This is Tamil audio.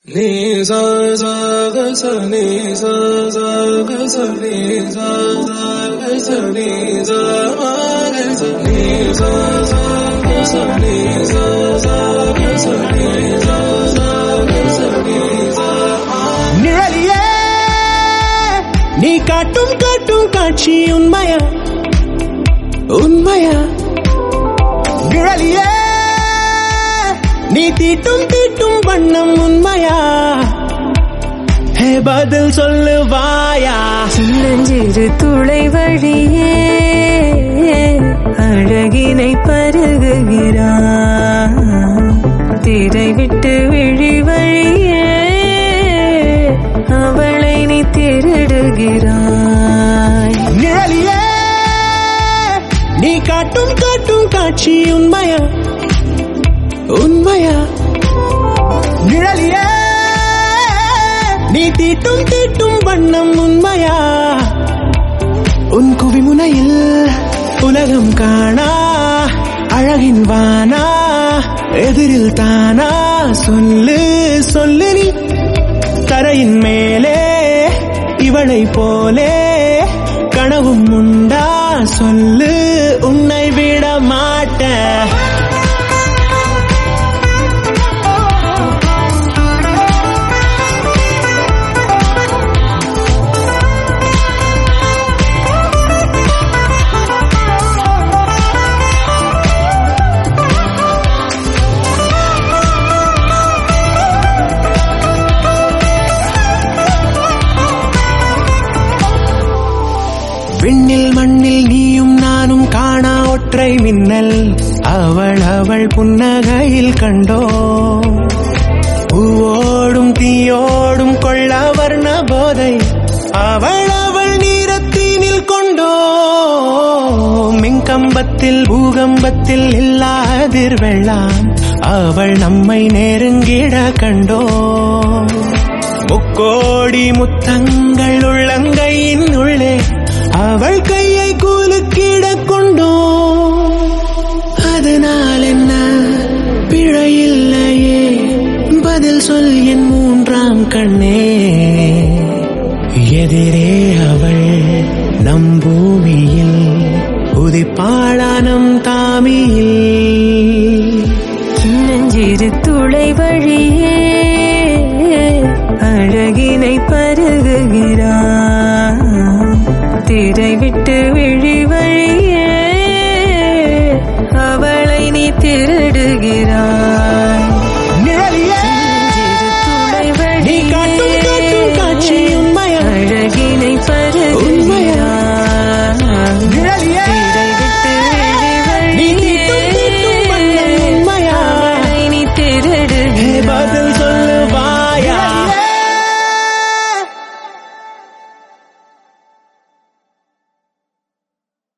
நிழலியே நீ காட்டும் காட்டும் காட்சி உண்மையா உண்மையா? நிழலியே நீ தீட்டும் தீட்டும் வண்ணம் உண்மையா? பதில் சொல்லுவாயா? சின்னஞ்சிறு துளை வழியே அழகினை பருகுகிறாய், திரை விட்டு விழி வழியே அவளை நீ திருடுகிறாய். நிழலியே நீ காட்டும் காட்டும் காட்சி உண்மையா உண்மையா? நிழலியே நீ தீட்டும் தீட்டும் வண்ணம் உண்மையா? உன் குவிமுனையில் உலகம் காணா அழகின் வானா, எதிரில் தானா? சொல்லு சொல்லு நீ தரையின் மேலே இவளை போலே கனவும் உண்டா? சொல்லு உன்னை விட மாட்டேன். விண்ணில் மண்ணில் நீயும் நானும் காணா ஒற்றை மின்னல், அவள் அவள் புன்னகையில் கண்டோ. பூவோடும் தீயோடும் கொள்ள வர்ண போதை, அவள் அவள் நீரத்தீனில் கொண்டோ. மின்கம்பத்தில் பூகம்பத்தில் இல்லாதிர் வெள்ளம், அவள் நம்மை நெருங்கிட கண்டோ. முக்கோடி முத்தங்கள் உள்ளங்கையின் உள்ளே அவள் கையை கூலுக்கிட கொண்டோ. அதனால் என்ன பிழையில்லையே, பதில் சொல் என் மூன்றாம் கண்ணே. எதிரே அவள் நம் பூமியில் உதிப்பாளானம் தாமியில்.